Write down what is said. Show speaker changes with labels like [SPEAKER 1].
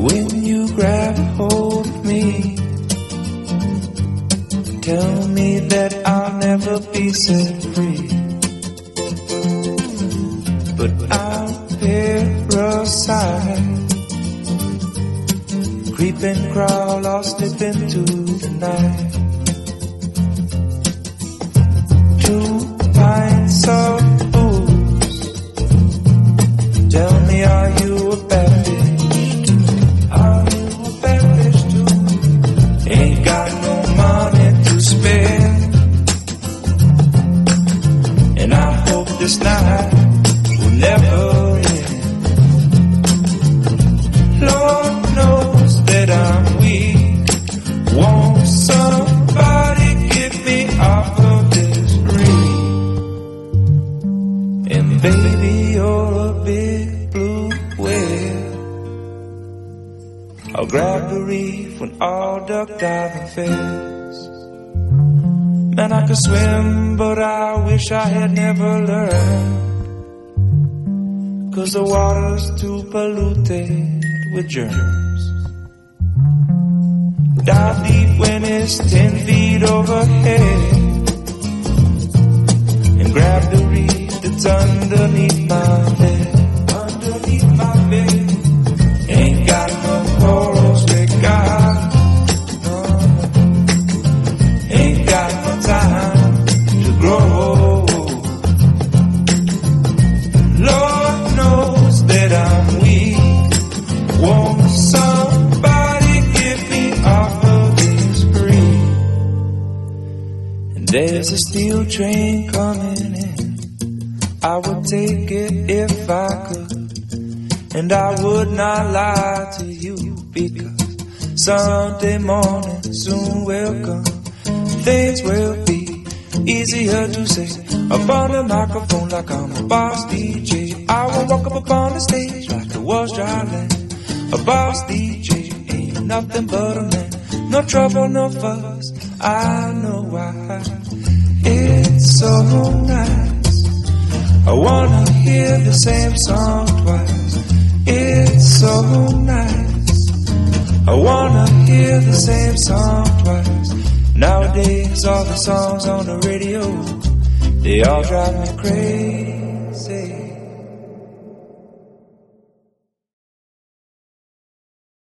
[SPEAKER 1] when you grab hold of me, tell me that I'll never be set free. But I'll parasite, creep and crawl or slip into the night. 2 pints of booze, tell me, are you a bad bitch too? Are you a bad bitch too? Ain't got no money to spare, and I hope this night will never end. Lord knows that I'm weak. Won't somebody get me off of this reef? And baby, you're a big blue whale. I'll grab the reef when all duck diving fails. Man, I could swim, but I wish I had never learned, 'cause the water's too polluted with germs. Dive deep when it's 10 feet overhead, and grab the reef that's underneath my bed. Underneath my bed, ain't got no corals that got, no, ain't got no time to grow. Lord knows that I'm weak. Won't somebody get me off of this reef? And there's a steel train coming in. I would take it if I could, and I would not lie to you, because Sunday morning soon will come. Things will be easier to say up on the microphone like I'm a boss DJ. I will walk up upon the stage like it was dry land. A boss DJ ain't nothing but a man. No trouble, no fuss, I know why. It's so nice, I wanna hear the same song twice. It's so nice, I wanna hear the same song twice. Nowadays all the songs on the radio, they all drive me crazy.